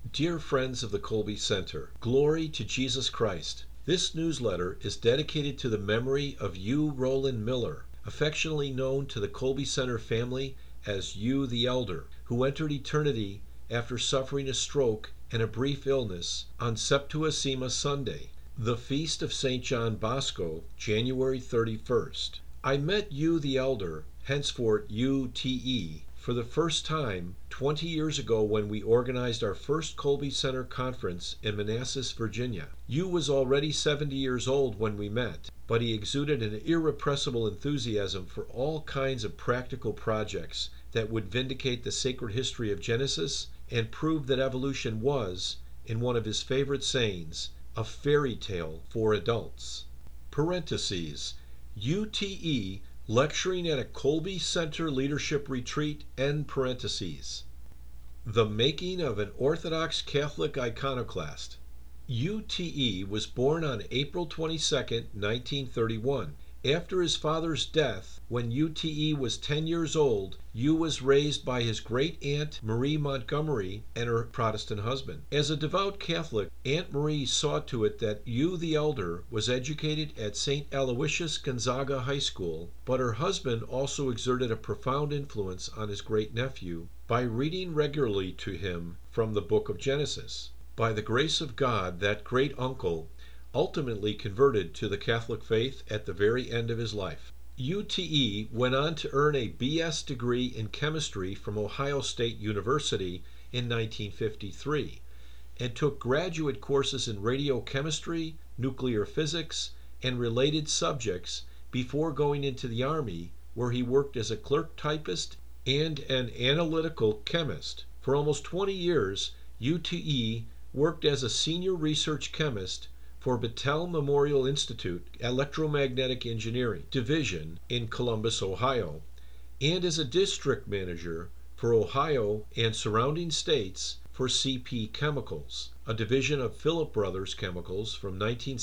Dear friends of the Colby Center, glory to Jesus Christ. This newsletter is dedicated to the memory of U. Roland Miller, affectionately known to the Colby Center family as U the Elder, who entered eternity after suffering a stroke and a brief illness on Septuagint Sunday, the feast of St. John Bosco, January 31st. I met U the Elder, henceforth UTE, for the first time 20 years ago when we organized our first Colby Center conference in Manassas, Virginia. U was already 70 years old when we met, but he exuded an irrepressible enthusiasm for all kinds of practical projects that would vindicate the sacred history of Genesis and prove that evolution was, in one of his favorite sayings, a fairy tale for adults. Parentheses, UTE lecturing at a Colby Center leadership retreat, end parentheses. The making of an Orthodox Catholic iconoclast. UTE was born on April 22, 1931. After his father's death, when UTE was 10 years old, U was raised by his great-aunt Marie Montgomery and her Protestant husband. As a devout Catholic, Aunt Marie saw to it that U the Elder was educated at St. Aloysius Gonzaga High School, but her husband also exerted a profound influence on his great-nephew by reading regularly to him from the book of Genesis. By the grace of God, that great-uncle ultimately converted to the Catholic faith at the very end of his life. UTE went on to earn a BS degree in chemistry from Ohio State University in 1953 and took graduate courses in radiochemistry, nuclear physics, and related subjects before going into the Army, where he worked as a clerk typist and an analytical chemist. For almost 20 years, UTE worked as a senior research chemist for Battelle Memorial Institute Electromagnetic Engineering Division in Columbus, Ohio, and as a district manager for Ohio and surrounding states for CP Chemicals, a division of Philip Brothers Chemicals from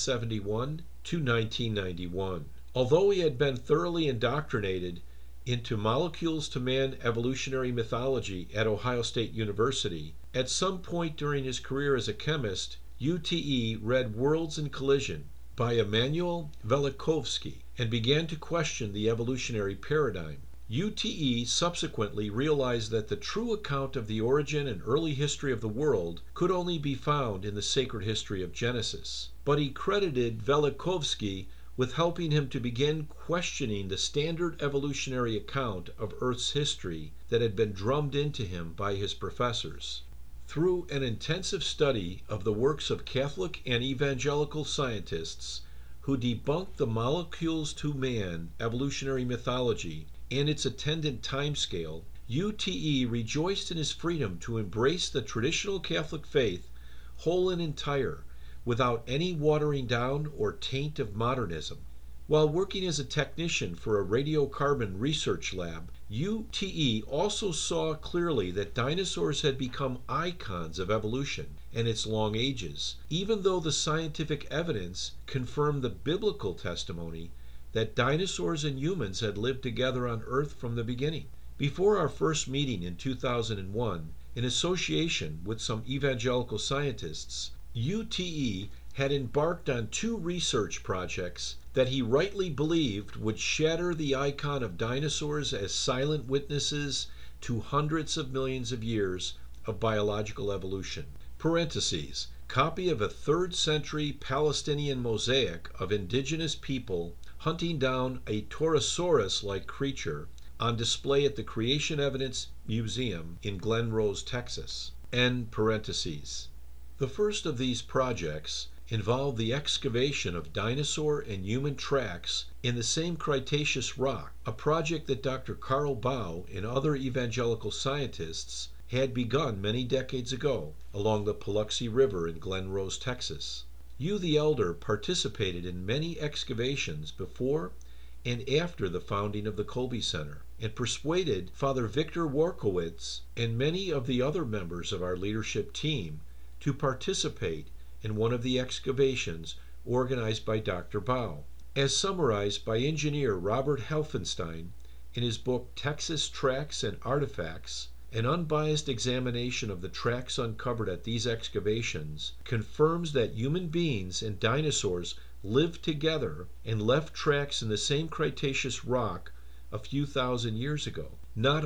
1971 to 1991. Although he had been thoroughly indoctrinated into molecules to man evolutionary mythology at Ohio State University, at some point during his career as a chemist, UTE read Worlds in Collision by Immanuel Velikovsky and began to question the evolutionary paradigm. UTE subsequently realized that the true account of the origin and early history of the world could only be found in the sacred history of Genesis. But he credited Velikovsky with helping him to begin questioning the standard evolutionary account of Earth's history that had been drummed into him by his professors. Through an intensive study of the works of Catholic and evangelical scientists who debunked the molecules to man evolutionary mythology and its attendant timescale, UTE rejoiced in his freedom to embrace the traditional Catholic faith whole and entire, without any watering down or taint of modernism. While working as a technician for a radiocarbon research lab, UTE also saw clearly that dinosaurs had become icons of evolution and its long ages, even though the scientific evidence confirmed the biblical testimony that dinosaurs and humans had lived together on Earth from the beginning. Before our first meeting in 2001, in association with some evangelical scientists, UTE had embarked on 2 research projects that he rightly believed would shatter the icon of dinosaurs as silent witnesses to hundreds of millions of years of biological evolution. Parentheses, copy of a 3rd century Palestinian mosaic of indigenous people hunting down a Torosaurus-like creature on display at the Creation Evidence Museum in Glen Rose, Texas. End parentheses. The first of these projects involved the excavation of dinosaur and human tracks in the same Cretaceous rock, a project that Dr. Carl Baugh and other evangelical scientists had begun many decades ago along the Paluxy River in Glen Rose, Texas. U the Elder participated in many excavations before and after the founding of the Colby Center, and persuaded Father Victor Warkowitz and many of the other members of our leadership team to participate in one of the excavations organized by Dr. Baugh, as summarized by engineer Robert Helfenstein in his book Texas Tracks and Artifacts An unbiased examination of the tracks uncovered at these excavations confirms that human beings and dinosaurs lived together and left tracks in the same Cretaceous rock a few thousand years ago, not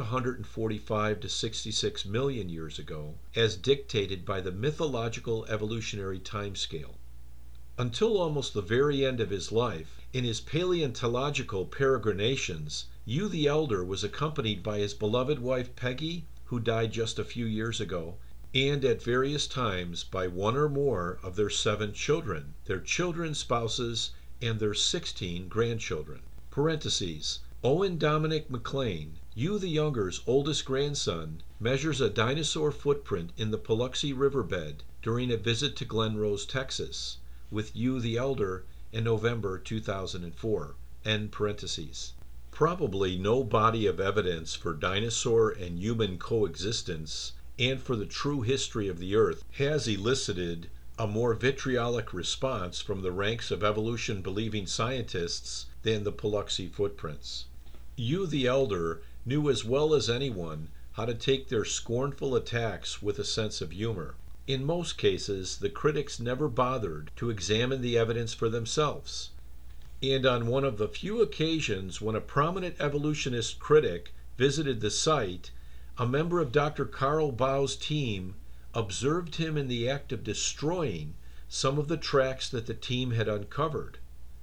145 to 66 million years ago, as dictated by the mythological evolutionary timescale. Until almost the very end of his life, in his paleontological peregrinations, Hugh the Elder was accompanied by his beloved wife Peggy, who died just a few years ago, and at various times by one or more of their 7 children, their children's spouses, and their 16 grandchildren. Parentheses. Owen Dominic McLean, Hugh the Younger's oldest grandson, measures a dinosaur footprint in the Paluxy Riverbed during a visit to Glen Rose, Texas, with Hugh the Elder in November 2004. End parentheses. Probably no body of evidence for dinosaur and human coexistence and for the true history of the Earth has elicited a more vitriolic response from the ranks of evolution-believing scientists than the Paluxy footprints. Hugh the Elder knew as well as anyone how to take their scornful attacks with a sense of humor. In most cases, the critics never bothered to examine the evidence for themselves. And on one of the few occasions when a prominent evolutionist critic visited the site, a member of Dr. Carl Bau's team observed him in the act of destroying some of the tracks that the team had uncovered.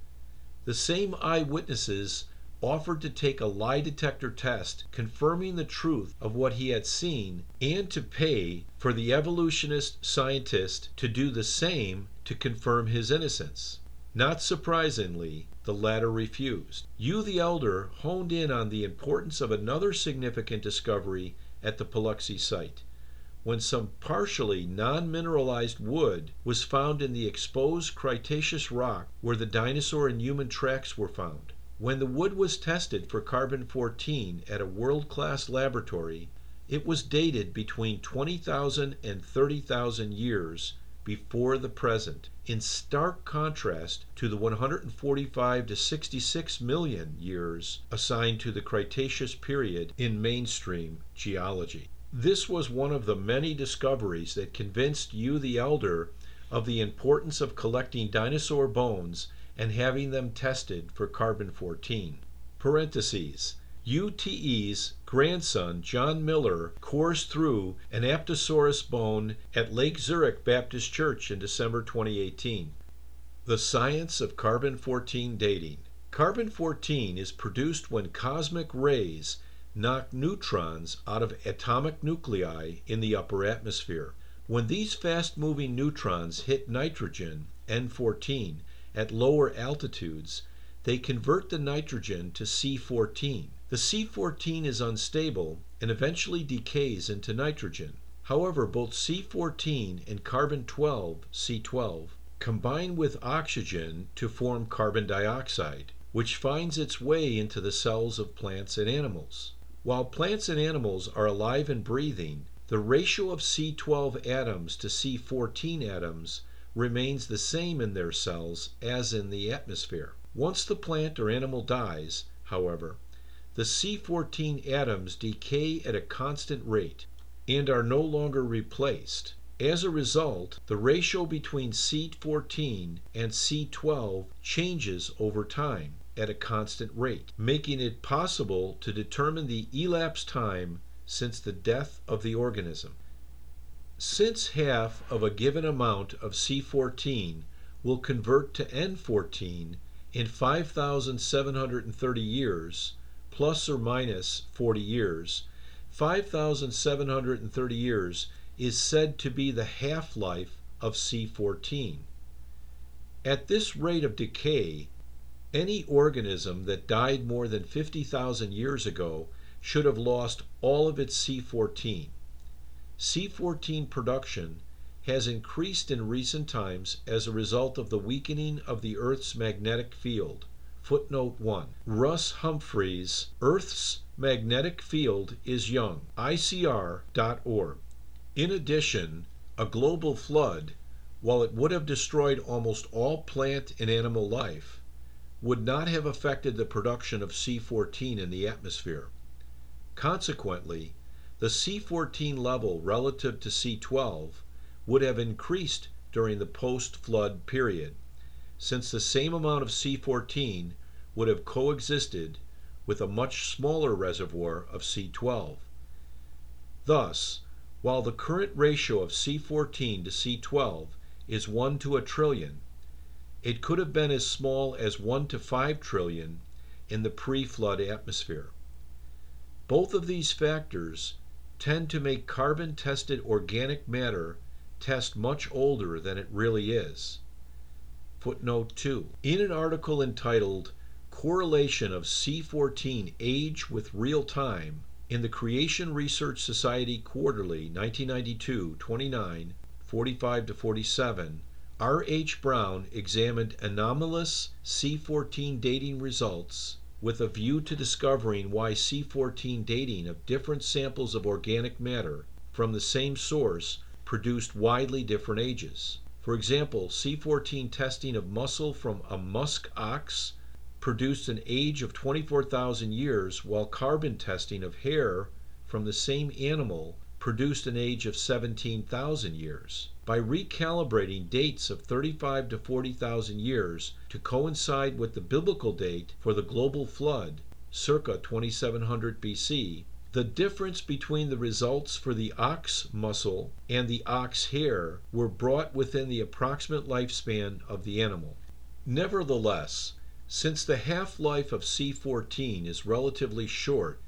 The same eyewitnesses offered to take a lie detector test confirming the truth of what he had seen and to pay for the evolutionist scientist to do the same to confirm his innocence. Not surprisingly, the latter refused. Hugh the Elder honed in on the importance of another significant discovery at the Paluxy site, when some partially non-mineralized wood was found in the exposed Cretaceous rock where the dinosaur and human tracks were found. When the wood was tested for carbon-14 at a world-class laboratory, it was dated between 20,000 and 30,000 years before the present, in stark contrast to the 145 to 66 million years assigned to the Cretaceous period in mainstream geology. This was one of the many discoveries that convinced Hugh the Elder of the importance of collecting dinosaur bones and having them tested for carbon-14. Parentheses. UTE's grandson, John Miller, coursed through an Apatosaurus bone at Lake Zurich Baptist Church in December 2018. The science of carbon-14 dating. Carbon-14 is produced when cosmic rays knock neutrons out of atomic nuclei in the upper atmosphere. When these fast-moving neutrons hit nitrogen, N14, at lower altitudes, they convert the nitrogen to C14. The C14 is unstable and eventually decays into nitrogen. However, both C14 and carbon-12, C12, combine with oxygen to form carbon dioxide, which finds its way into the cells of plants and animals. While plants and animals are alive and breathing, the ratio of C12 atoms to C14 atoms remains the same in their cells as in the atmosphere. Once the plant or animal dies, however, the C14 atoms decay at a constant rate and are no longer replaced. As a result, the ratio between C14 and C12 changes over time at a constant rate, making it possible to determine the elapsed time since the death of the organism. Since half of a given amount of C14 will convert to N14 in 5,730 years, plus or minus 40 years, 5,730 years is said to be the half-life of C14. At this rate of decay, any organism that died more than 50,000 years ago should have lost all of its C14. C14 production has increased in recent times as a result of the weakening of the Earth's magnetic field. Footnote 1. Russ Humphreys, Earth's Magnetic Field is Young, ICR.org. In addition, a global flood, while it would have destroyed almost all plant and animal life, would not have affected the production of C14 in the atmosphere. Consequently, the C14 level relative to C12 would have increased during the post-flood period, since the same amount of C14 would have coexisted with a much smaller reservoir of C12. Thus, while the current ratio of C14 to C12 is 1 to a trillion, it could have been as small as 1 to 5 trillion in the pre-flood atmosphere. Both of these factors tend to make carbon-tested organic matter test much older than it really is. Footnote 2. In an article entitled Correlation of C14 Age with Real Time in the Creation Research Society Quarterly, 1992, 29, 45-47, R. H. Brown examined anomalous C14 dating results with a view to discovering why C14 dating of different samples of organic matter from the same source produced widely different ages. For example, C14 testing of muscle from a musk ox produced an age of 24,000 years, while carbon testing of hair from the same animal produced an age of 17,000 years. By recalibrating dates of 35 to 40,000 years to coincide with the biblical date for the global flood, circa 2700 BC, the difference between the results for the ox muscle and the ox hair were brought within the approximate lifespan of the animal. Nevertheless, since the half-life of C14 is relatively short,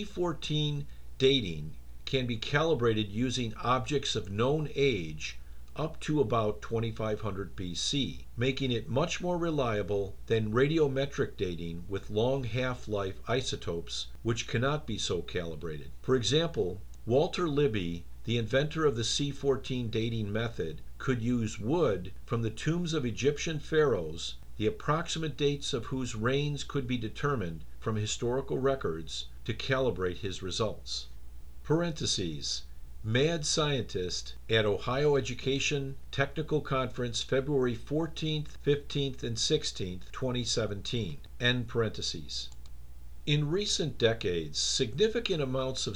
C14 dating can be calibrated using objects of known age up to about 2500 BC, making it much more reliable than radiometric dating with long half-life isotopes, which cannot be so calibrated. For example, Walter Libby, the inventor of the C14 dating method, could use wood from the tombs of Egyptian pharaohs, the approximate dates of whose reigns could be determined from historical records, to calibrate his results. Parentheses. Mad Scientist at Ohio Education Technical Conference, February 14th, 15th, and 16th, 2017. End parentheses. In recent decades, significant amounts of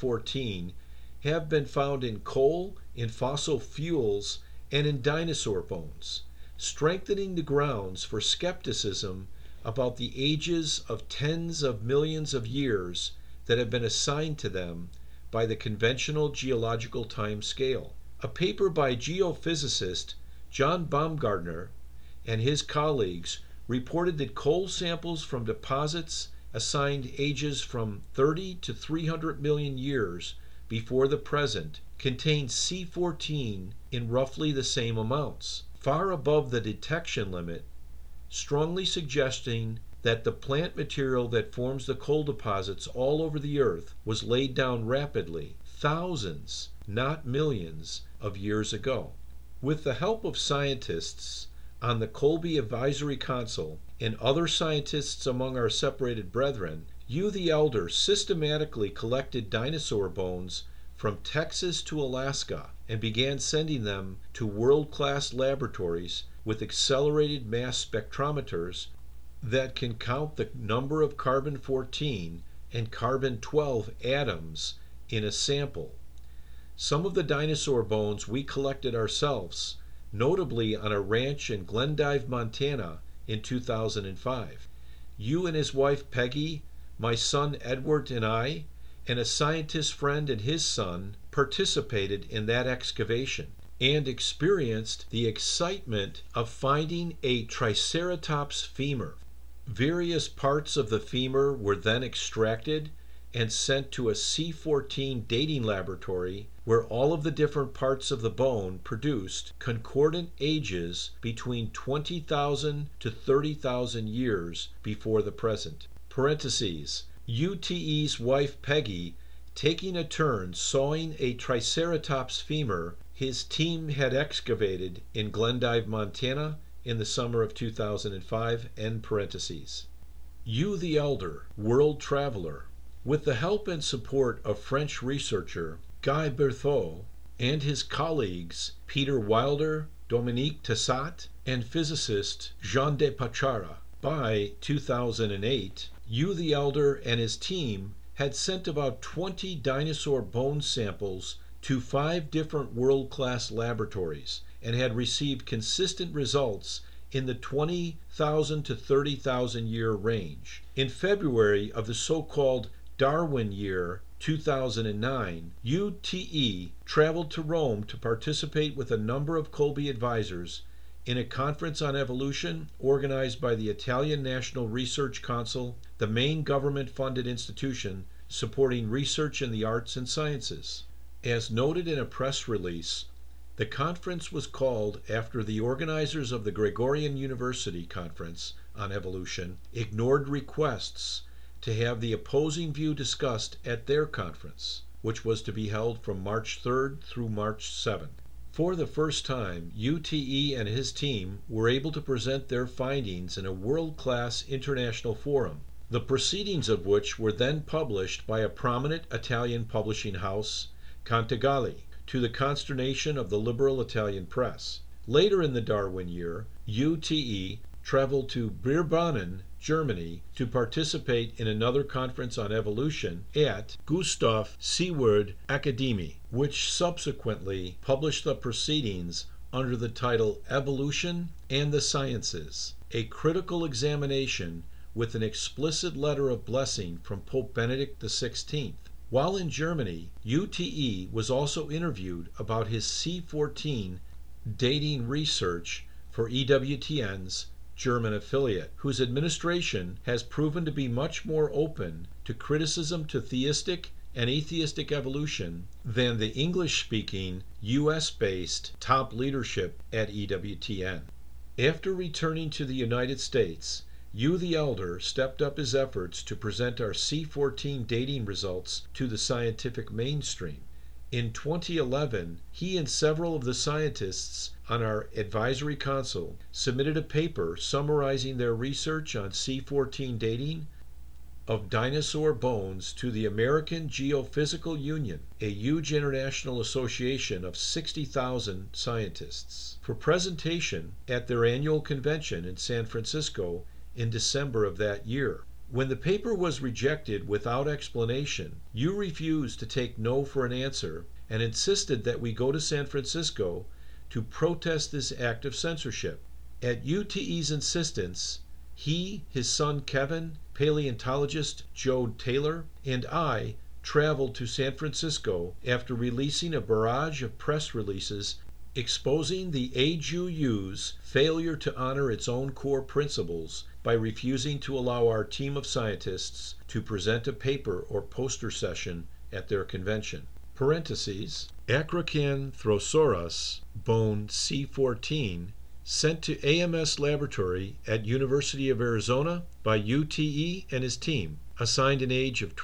C14 have been found in coal, in fossil fuels, and in dinosaur bones, strengthening the grounds for skepticism about the ages of tens of millions of years that have been assigned to them by the conventional geological time scale. A paper by geophysicist John Baumgartner and his colleagues reported that coal samples from deposits assigned ages from 30 to 300 million years before the present contained C14 in roughly the same amounts, far above the detection limit, strongly suggesting that the plant material that forms the coal deposits all over the earth was laid down rapidly, thousands, not millions, of years ago. With the help of scientists on the Colby Advisory Council and other scientists among our separated brethren, Hugh the Elder systematically collected dinosaur bones from Texas to Alaska and began sending them to world-class laboratories with accelerated mass spectrometers that can count the number of carbon-14 and carbon-12 atoms in a sample. Some of the dinosaur bones we collected ourselves, notably on a ranch in Glendive, Montana in 2005. Hugh and his wife Peggy, my son Edward and I, and a scientist friend and his son participated in that excavation and experienced the excitement of finding a Triceratops femur. Various parts of the femur were then extracted and sent to a C14 dating laboratory where all of the different parts of the bone produced concordant ages between 20,000 to 30,000 years before the present. Parentheses. UTE's wife Peggy taking a turn sawing a Triceratops femur his team had excavated in Glendive, Montana in the summer of 2005, end parentheses. Hugh the Elder, world traveler. With the help and support of French researcher Guy Berthaud and his colleagues Peter Wilder, Dominique Tessat, and physicist Jean de Pachara, by 2008, Hugh the Elder and his team had sent about 20 dinosaur bone samples to 5 different world-class laboratories and had received consistent results in the 20,000 to 30,000 year range. In February of the so-called Darwin year 2009, UTE traveled to Rome to participate with a number of Kolbe advisors in a conference on evolution organized by the Italian National Research Council, the main government-funded institution supporting research in the arts and sciences. As noted in a press release, the conference was called after the organizers of the Gregorian University Conference on Evolution ignored requests to have the opposing view discussed at their conference, which was to be held from March 3rd through March 7th. For the first time, UTE and his team were able to present their findings in a world-class international forum, the proceedings of which were then published by a prominent Italian publishing house, Cantagalli, to the consternation of the liberal Italian press. Later in the Darwin year, UTE traveled to Birbanen, Germany, to participate in another conference on evolution at Gustav Seward Akademie, which subsequently published the proceedings under the title Evolution and the Sciences, a critical examination with an explicit letter of blessing from Pope Benedict XVI. While in Germany, UTE was also interviewed about his C14 dating research for EWTN's German affiliate, whose administration has proven to be much more open to criticism to theistic and atheistic evolution than the English-speaking, US-based top leadership at EWTN. After returning to the United States, Hugh the Elder stepped up his efforts to present our C14 dating results to the scientific mainstream. In 2011, he and several of the scientists on our advisory council submitted a paper summarizing their research on C14 dating of dinosaur bones to the American Geophysical Union, a huge international association of 60,000 scientists, for presentation at their annual convention in San Francisco in December of that year. When the paper was rejected without explanation, you refused to take no for an answer and insisted that we go to San Francisco to protest this act of censorship. At UTE's insistence, he, his son Kevin, paleontologist Joe Taylor, and I traveled to San Francisco after releasing a barrage of press releases exposing the AGU's failure to honor its own core principles by refusing to allow our team of scientists to present a paper or poster session at their convention. Parentheses, Acrocanthosaurus bone C14 sent to AMS laboratory at University of Arizona by UTE and his team, assigned an age of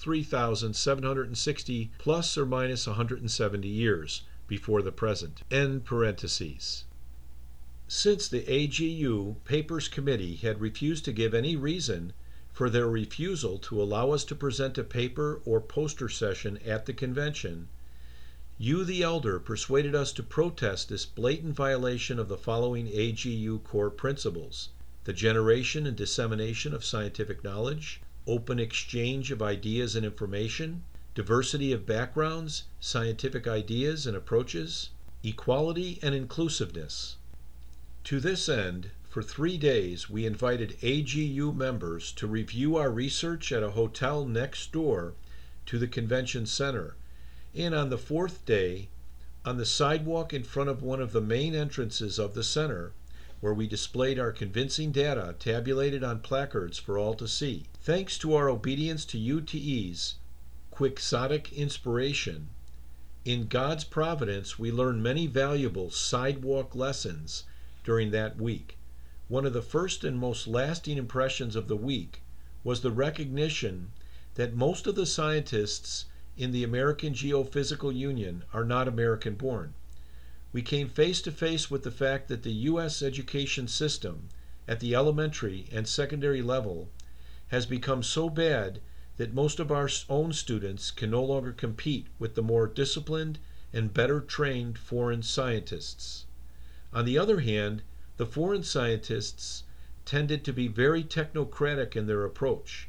23,760 plus or minus 170 years before the present. End parentheses. Since the AGU Papers Committee had refused to give any reason for their refusal to allow us to present a paper or poster session at the convention, Hugh the Elder persuaded us to protest this blatant violation of the following AGU core principles: the generation and dissemination of scientific knowledge, open exchange of ideas and information, diversity of backgrounds, scientific ideas and approaches, equality and inclusiveness. To this end, for 3 days we invited AGU members to review our research at a hotel next door to the convention center, and on the 4th day, on the sidewalk in front of one of the main entrances of the center, where we displayed our convincing data tabulated on placards for all to see. Thanks to our obedience to UTE's quixotic inspiration, in God's providence we learned many valuable sidewalk lessons during that week. One of the first and most lasting impressions of the week was the recognition that most of the scientists in the American Geophysical Union are not American born. We came face to face with the fact that the U.S. education system at the elementary and secondary level has become so bad that most of our own students can no longer compete with the more disciplined and better trained foreign scientists. On the other hand, the foreign scientists tended to be very technocratic in their approach.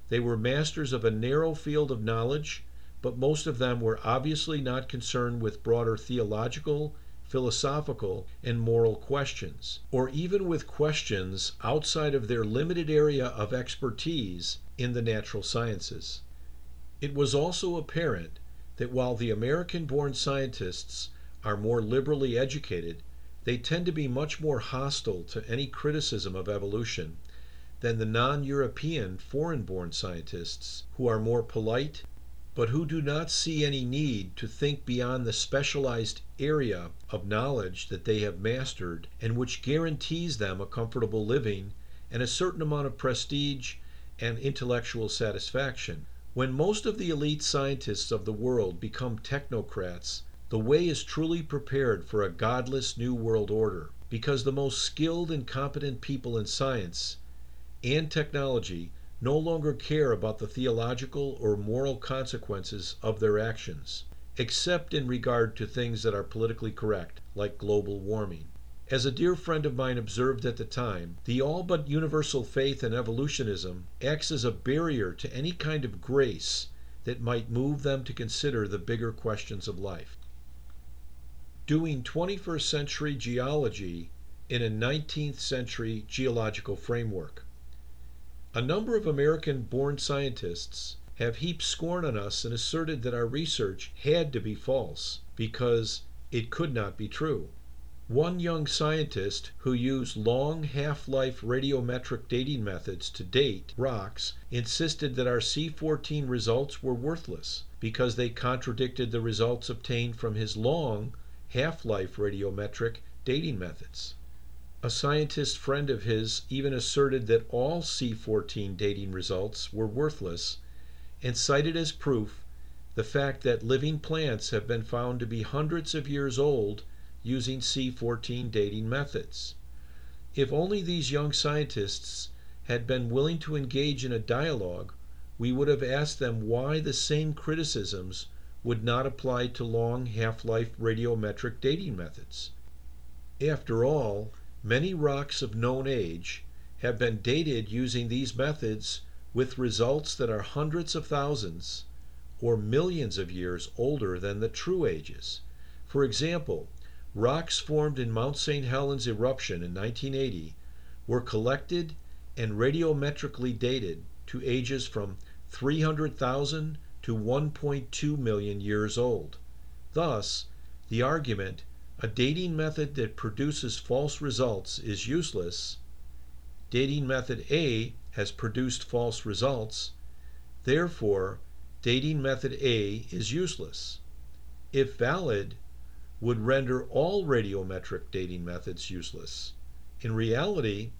They were masters of a narrow field of knowledge, but most of them were obviously not concerned with broader theological, philosophical, and moral questions, or even with questions outside of their limited area of expertise in the natural sciences. It was also apparent that while the American-born scientists are more liberally educated, they tend to be much more hostile to any criticism of evolution than the non-European foreign-born scientists, who are more polite, but who do not see any need to think beyond the specialized area of knowledge that they have mastered and which guarantees them a comfortable living and a certain amount of prestige and intellectual satisfaction. When most of the elite scientists of the world become technocrats, the way is truly prepared for a godless new world order, because the most skilled and competent people in science and technology no longer care about the theological or moral consequences of their actions, except in regard to things that are politically correct, like global warming. As a dear friend of mine observed at the time, the all but universal faith in evolutionism acts as a barrier to any kind of grace that might move them to consider the bigger questions of life. Doing 21st century geology in a 19th century geological framework. A number of American-born scientists have heaped scorn on us and asserted that our research had to be false because it could not be true. One young scientist who used long half-life radiometric dating methods to date rocks insisted that our C14 results were worthless because they contradicted the results obtained from his long half-life radiometric dating methods. A scientist friend of his even asserted that all C14 dating results were worthless and cited as proof the fact that living plants have been found to be hundreds of years old using C14 dating methods. If only these young scientists had been willing to engage in a dialogue, we would have asked them why the same criticisms would not apply to long half-life radiometric dating methods. After all, many rocks of known age have been dated using these methods with results that are hundreds of thousands or millions of years older than the true ages. For example, rocks formed in Mount St. Helens eruption in 1980 were collected and radiometrically dated to ages from 300,000 to 1.2 million years old. Thus, the argument, a dating method that produces false results is useless, dating method A has produced false results, therefore dating method A is useless, if valid, would render all radiometric dating methods useless. In reality,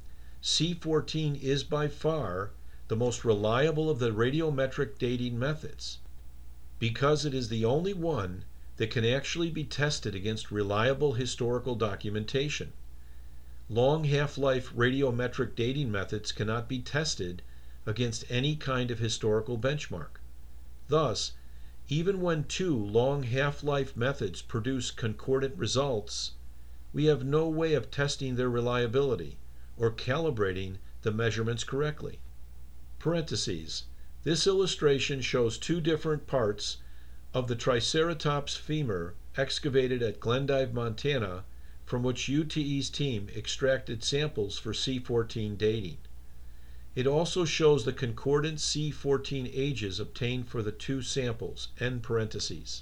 C14 is by far the most reliable of the radiometric dating methods, because it is the only one that can actually be tested against reliable historical documentation. Long half-life radiometric dating methods cannot be tested against any kind of historical benchmark. Thus, even when two long half-life methods produce concordant results, we have no way of testing their reliability or calibrating the measurements correctly. Parentheses. This illustration shows two different parts of the Triceratops femur excavated at Glendive, Montana, from which UTE's team extracted samples for C14 dating. It also shows the concordant C14 ages obtained for the two samples. End parentheses.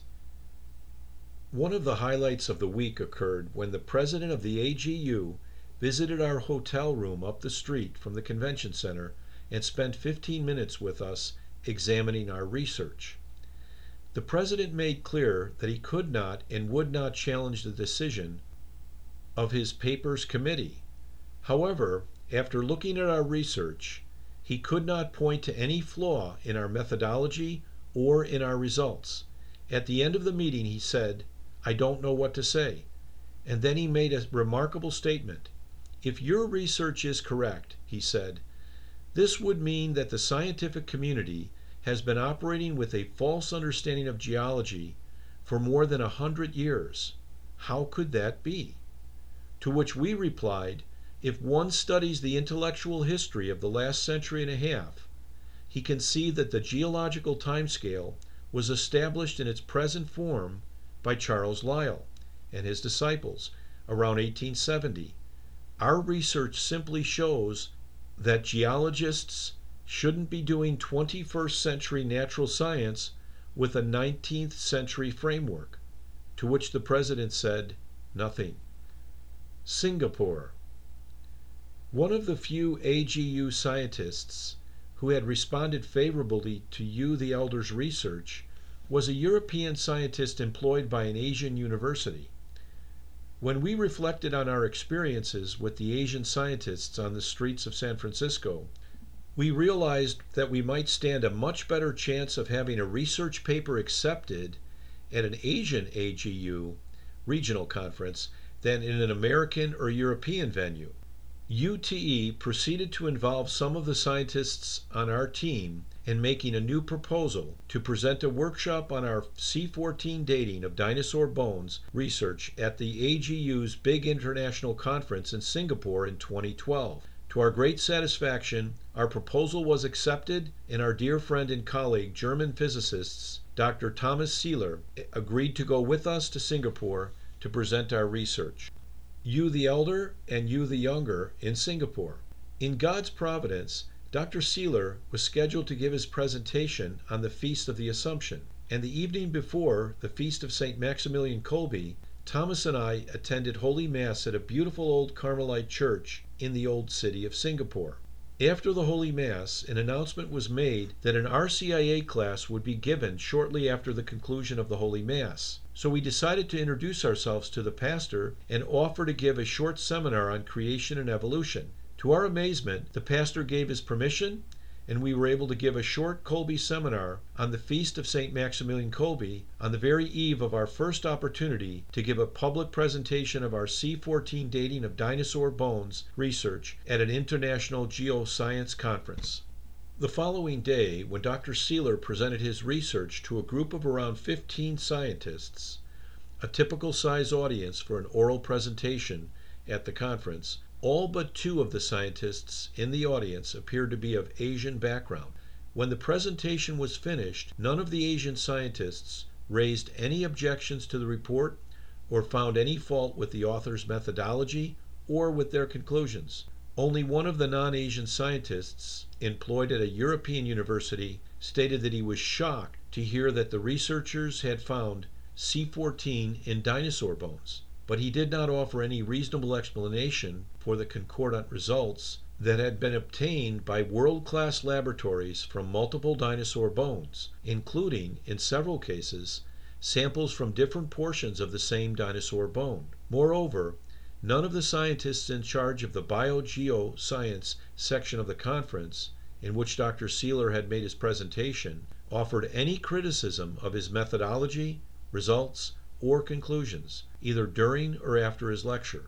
One of the highlights of the week occurred when the president of the AGU visited our hotel room up the street from the convention center and spent 15 minutes with us examining our research. The president made clear that he could not and would not challenge the decision of his papers committee. However, after looking at our research, he could not point to any flaw in our methodology or in our results. At the end of the meeting, he said, "I don't know what to say." And then he made a remarkable statement. "If your research is correct," he said, "this would mean that the scientific community has been operating with a false understanding of geology for more than 100 years. How could that be?" To which we replied, if one studies the intellectual history of the last century and a half, he can see that the geological timescale was established in its present form by Charles Lyell and his disciples around 1870. Our research simply shows that geologists shouldn't be doing 21st century natural science with a 19th century framework. To which the president said, nothing. Singapore. One of the few AGU scientists who had responded favorably to Yu the Elder's research was a European scientist employed by an Asian university. When we reflected on our experiences with the Asian scientists on the streets of San Francisco, we realized that we might stand a much better chance of having a research paper accepted at an Asian AGU regional conference than in an American or European venue. UTE proceeded to involve some of the scientists on our team in making a new proposal to present a workshop on our C14 dating of dinosaur bones research at the AGU's big international conference in Singapore in 2012. To our great satisfaction, our proposal was accepted, and our dear friend and colleague, German physicists, Dr. Thomas Seeler, agreed to go with us to Singapore to present our research. Yu the Elder and Yu the Younger in Singapore. In God's providence, Dr. Seeler was scheduled to give his presentation on the Feast of the Assumption, and the evening before the Feast of St. Maximilian Kolbe, Thomas and I attended Holy Mass at a beautiful old Carmelite church in the old city of Singapore. After the Holy Mass, an announcement was made that an RCIA class would be given shortly after the conclusion of the Holy Mass. So we decided to introduce ourselves to the pastor and offer to give a short seminar on creation and evolution. To our amazement, the pastor gave his permission, and we were able to give a short Kolbe seminar on the Feast of St. Maximilian Kolbe on the very eve of our first opportunity to give a public presentation of our C14 dating of dinosaur bones research at an international geoscience conference. The following day, when Dr. Seeler presented his research to a group of around 15 scientists, a typical size audience for an oral presentation at the conference, all but 2 of the scientists in the audience appeared to be of Asian background. When the presentation was finished, none of the Asian scientists raised any objections to the report or found any fault with the author's methodology or with their conclusions. Only one of the non-Asian scientists employed at a European university stated that he was shocked to hear that the researchers had found C14 in dinosaur bones, but he did not offer any reasonable explanation for the concordant results that had been obtained by world-class laboratories from multiple dinosaur bones, including, in several cases, samples from different portions of the same dinosaur bone. Moreover, none of the scientists in charge of the biogeoscience section of the conference, in which Dr. Seeler had made his presentation, offered any criticism of his methodology, results, or conclusions, either during or after his lecture.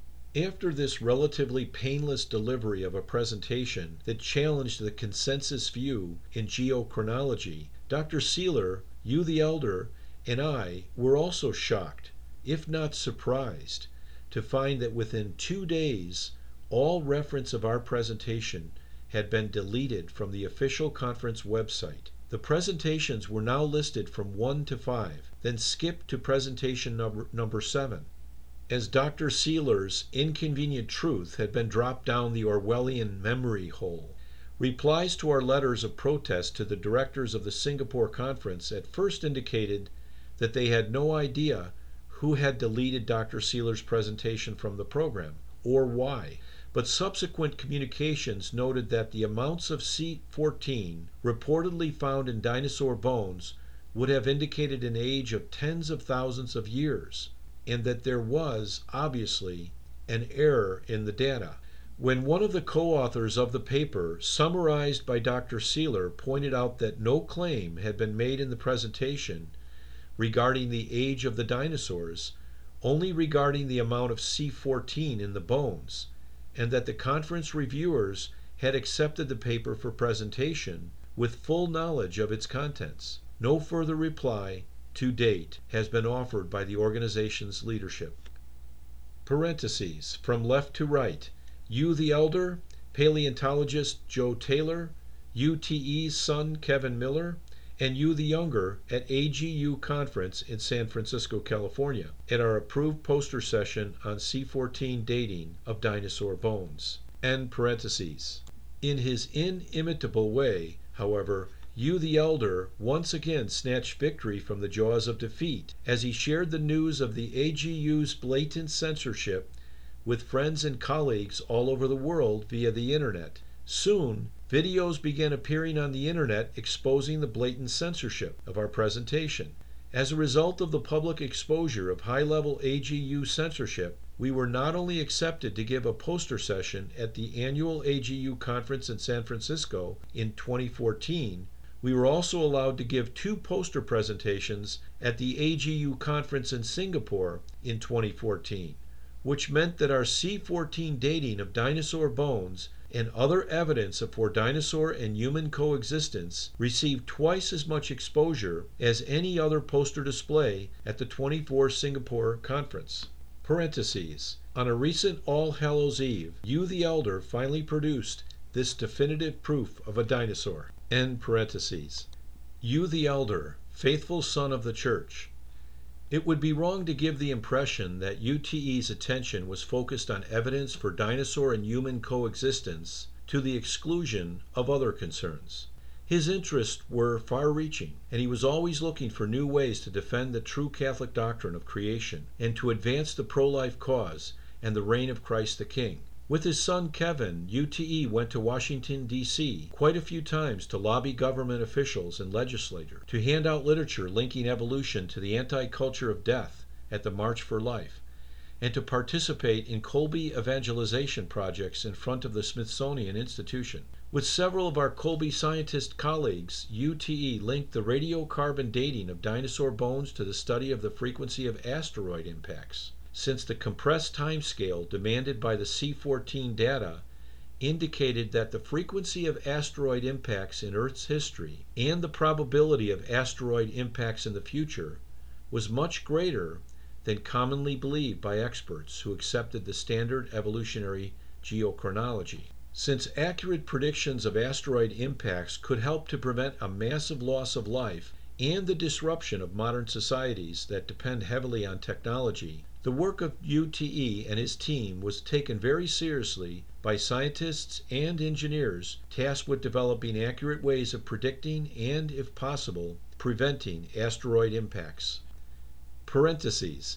After this relatively painless delivery of a presentation that challenged the consensus view in geochronology, Dr. Seeler, Yu the Elder, and I were also shocked, if not surprised, to find that within 2 days all reference of our presentation had been deleted from the official conference website. The presentations were now listed from 1 to 5, then skipped to presentation number 7. As Dr. Seeler's inconvenient truth had been dropped down the Orwellian memory hole. Replies to our letters of protest to the directors of the Singapore conference at first indicated that they had no idea who had deleted Dr. Seeler's presentation from the program, or why, but subsequent communications noted that the amounts of C14 reportedly found in dinosaur bones would have indicated an age of tens of thousands of years, and that there was, obviously, an error in the data. When one of the co-authors of the paper, summarized by Dr. Seeler, pointed out that no claim had been made in the presentation regarding the age of the dinosaurs, only regarding the amount of C14 in the bones, and that the conference reviewers had accepted the paper for presentation with full knowledge of its contents. No further reply to date has been offered by the organization's leadership. Parentheses, from left to right, Yu the Elder, paleontologist Joe Taylor, UTE's son Kevin Miller, and you the younger at AGU Conference in San Francisco, California, at our approved poster session on C14 dating of dinosaur bones. End parentheses. In his inimitable way, however, you the elder once again snatched victory from the jaws of defeat as he shared the news of the AGU's blatant censorship with friends and colleagues all over the world via the internet. Soon, videos began appearing on the internet exposing the blatant censorship of our presentation. As a result of the public exposure of high-level AGU censorship, we were not only accepted to give a poster session at the annual AGU conference in San Francisco in 2014, we were also allowed to give 2 poster presentations at the AGU conference in Singapore in 2014, which meant that our C14 dating of dinosaur bones and other evidence for dinosaur and human coexistence received twice as much exposure as any other poster display at the 24 Singapore conference. Parentheses. On a recent All Hallows Eve, you the elder finally produced this definitive proof of a dinosaur. End parentheses. You the elder, faithful son of the church. It would be wrong to give the impression that UTE's attention was focused on evidence for dinosaur and human coexistence to the exclusion of other concerns. His interests were far-reaching, and he was always looking for new ways to defend the true Catholic doctrine of creation and to advance the pro-life cause and the reign of Christ the King. With his son Kevin, UTE went to Washington, D.C. quite a few times to lobby government officials and legislators to hand out literature linking evolution to the anti-culture of death at the March for Life, and to participate in Colby evangelization projects in front of the Smithsonian Institution. With several of our Colby scientist colleagues, UTE linked the radiocarbon dating of dinosaur bones to the study of the frequency of asteroid impacts, since the compressed timescale demanded by the C14 data indicated that the frequency of asteroid impacts in Earth's history and the probability of asteroid impacts in the future was much greater than commonly believed by experts who accepted the standard evolutionary geochronology. Since accurate predictions of asteroid impacts could help to prevent a massive loss of life and the disruption of modern societies that depend heavily on technology, the work of UTE and his team was taken very seriously by scientists and engineers tasked with developing accurate ways of predicting and, if possible, preventing asteroid impacts. Parentheses.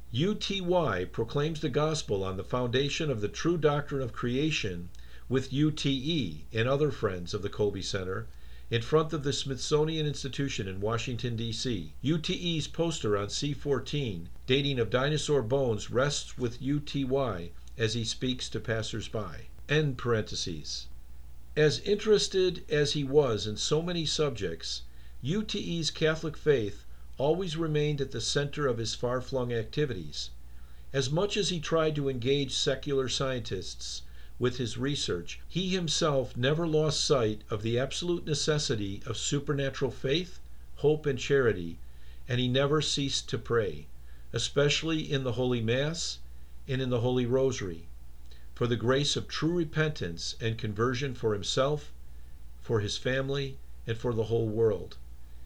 UTY proclaims the gospel on the foundation of the true doctrine of creation with UTE and other friends of the Colby Center in front of the Smithsonian Institution in Washington, D.C. UTE's poster on C14, dating of dinosaur bones, rests with UTY as he speaks to passers-by. End parentheses. As interested as he was in so many subjects, UTE's Catholic faith always remained at the center of his far-flung activities. As much as he tried to engage secular scientists with his research, he himself never lost sight of the absolute necessity of supernatural faith, hope, and charity, and he never ceased to pray, especially in the Holy Mass and in the Holy Rosary, for the grace of true repentance and conversion for himself, for his family, and for the whole world.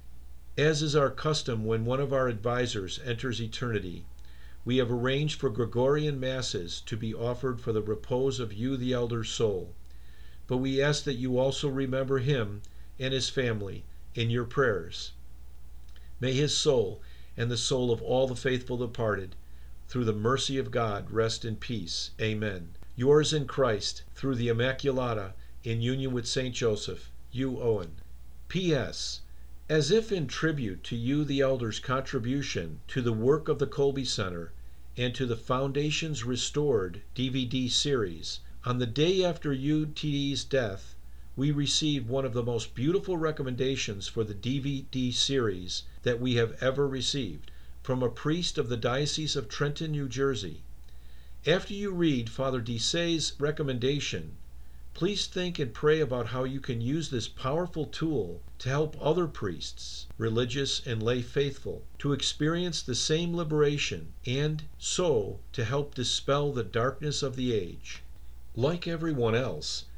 As is our custom when one of our advisors enters eternity, we have arranged for Gregorian Masses to be offered for the repose of you, the elder's soul. But we ask that you also remember him and his family in your prayers. May his soul and the soul of all the faithful departed, through the mercy of God, rest in peace. Amen. Yours in Christ, through the Immaculata, in union with Saint Joseph, you, Owen. P.S. As if in tribute to you, the elder's contribution to the work of the Colby Center and to the Foundation's Restored DVD series, on the day after UTE's death, we received one of the most beautiful recommendations for the DVD series that we have ever received, from a priest of the Diocese of Trenton, New Jersey. After you read Father Disay's recommendation, please think and pray about how you can use this powerful tool to help other priests, religious and lay faithful, to experience the same liberation and so to help dispel the darkness of the age. Like everyone else,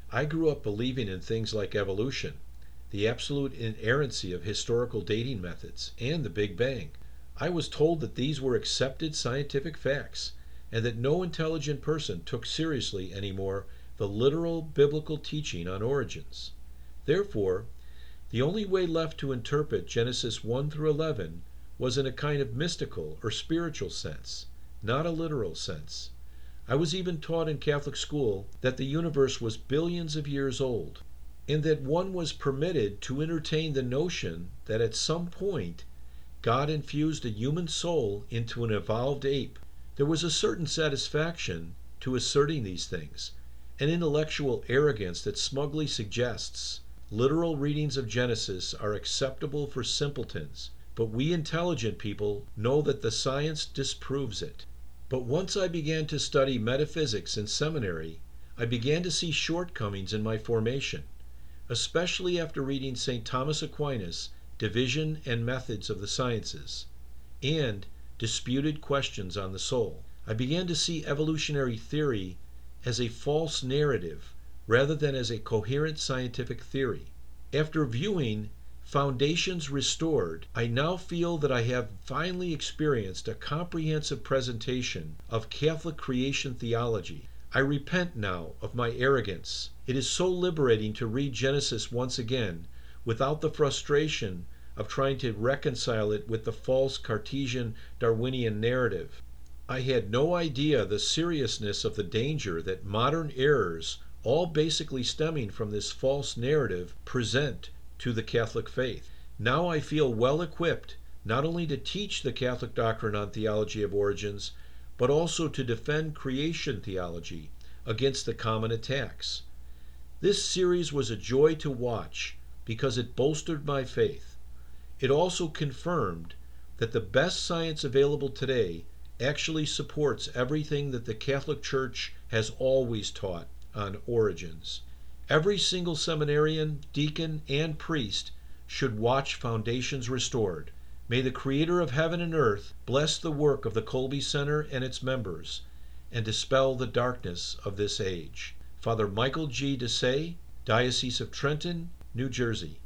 I grew up believing in things like evolution, the absolute inerrancy of historical dating methods, and the Big Bang. I was told that these were accepted scientific facts, and that no intelligent person took seriously anymore the literal biblical teaching on origins. Therefore, the only way left to interpret Genesis 1 through 11 was in a kind of mystical or spiritual sense, not a literal sense. I was even taught in Catholic school that the universe was billions of years old, and that one was permitted to entertain the notion that at some point God infused a human soul into an evolved ape. There was a certain satisfaction to asserting these things, an intellectual arrogance that smugly suggests literal readings of Genesis are acceptable for simpletons, but we intelligent people know that the science disproves it. But once I began to study metaphysics in seminary, I began to see shortcomings in my formation, especially after reading St. Thomas Aquinas' Division and Methods of the Sciences and Disputed Questions on the Soul. I began to see evolutionary theory as a false narrative rather than as a coherent scientific theory. After viewing Foundations Restored, I now feel that I have finally experienced a comprehensive presentation of Catholic creation theology. I repent now of my arrogance. It is so liberating to read Genesis once again without the frustration of trying to reconcile it with the false Cartesian Darwinian narrative. I had no idea the seriousness of the danger that modern errors, all basically stemming from this false narrative, present to the Catholic faith. Now I feel well equipped not only to teach the Catholic doctrine on theology of origins, but also to defend creation theology against the common attacks. This series was a joy to watch because it bolstered my faith. It also confirmed that the best science available today actually supports everything that the Catholic Church has always taught on origins. Every single seminarian, deacon, and priest should watch Foundations Restored. May the Creator of heaven and earth bless the work of the Kolbe Center and its members and dispel the darkness of this age. Father Michael G. Desai, Diocese of Trenton, New Jersey.